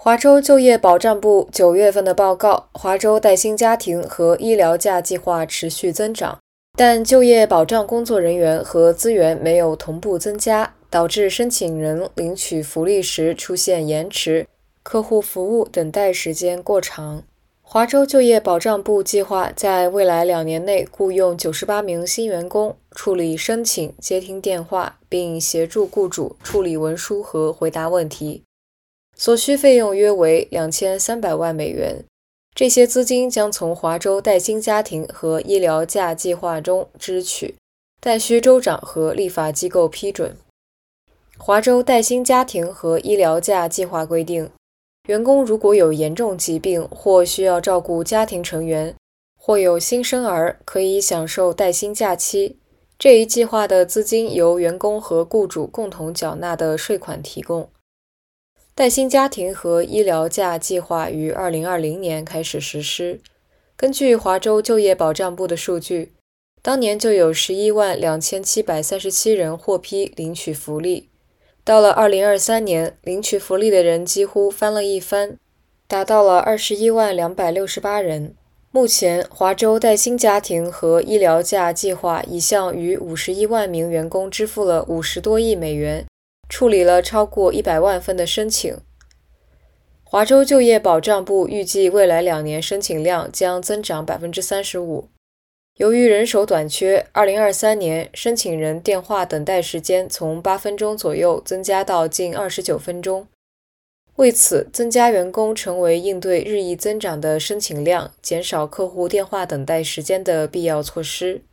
华州就业保障部9月份的报告，华州带薪家庭和医疗假计划持续增长，但就业保障工作人员和资源没有同步增加，导致申请人领取福利时出现延迟，客户服务等待时间过长。华州就业保障部计划在未来2年内雇用98名新员工，处理申请、接听电话，并协助雇主处理文书和回答问题。所需费用约为2300万美元，这些资金将从华州带薪家庭和医疗假计划中支取，但需州长和立法机构批准。华州带薪家庭和医疗假计划规定，员工如果有严重疾病或需要照顾家庭成员，或有新生儿，可以享受带薪假期。这一计划的资金由员工和雇主共同缴纳的税款提供。带薪家庭和医疗假计划于2020年开始实施。根据华州就业保障部的数据，当年就有112737人获批领取福利。到了2023年，领取福利的人几乎翻了一番，达到了21268人。目前，华州带薪家庭和医疗假计划已向逾51万名员工支付了50多亿美元，处理了超过100万份的申请。华州就业保障部预计未来2年申请量将增长 35%。由于人手短缺，2023年申请人电话等待时间从8分钟左右增加到近29分钟。为此，增加员工成为应对日益增长的申请量、减少客户电话等待时间的必要措施。